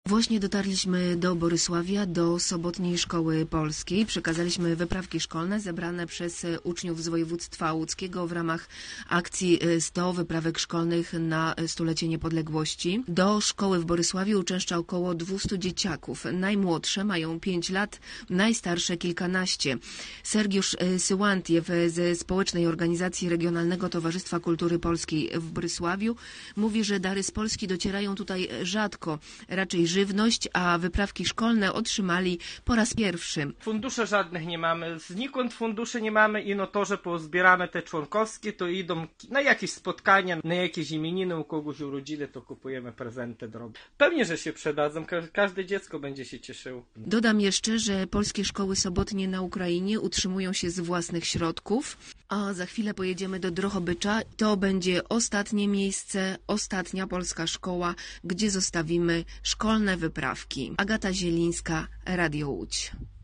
Właśnie dotarliśmy do Borysławia, do Sobotniej Szkoły Polskiej. Przekazaliśmy wyprawki szkolne zebrane przez uczniów z województwa łódzkiego w ramach akcji 100 wyprawek szkolnych na stulecie niepodległości. Do szkoły w Borysławiu uczęszcza około 200 dzieciaków. Najmłodsze mają 5 lat, najstarsze kilkanaście. Sergiusz Syłantiew ze Społecznej Organizacji Regionalnego Towarzystwa Kultury Polskiej w Borysławiu mówi, że dary z Polski docierają tutaj rzadko, raczej żywność, a wyprawki szkolne otrzymali po raz pierwszy. Funduszy żadnych nie mamy, znikąd funduszy nie mamy i no to, że pozbieramy te członkowskie, to idą na jakieś spotkania, na jakieś imieniny, u kogoś urodziny, to kupujemy prezenty drobne. Pewnie, że się przydadzą, każde dziecko będzie się cieszyło. Dodam jeszcze, że polskie szkoły sobotnie na Ukrainie utrzymują się z własnych środków, a za chwilę pojedziemy do Drohobycza. To będzie ostatnie miejsce, ostatnia polska szkoła, gdzie zostawimy szkolne wyprawki. Agata Zielińska, Radio Łódź.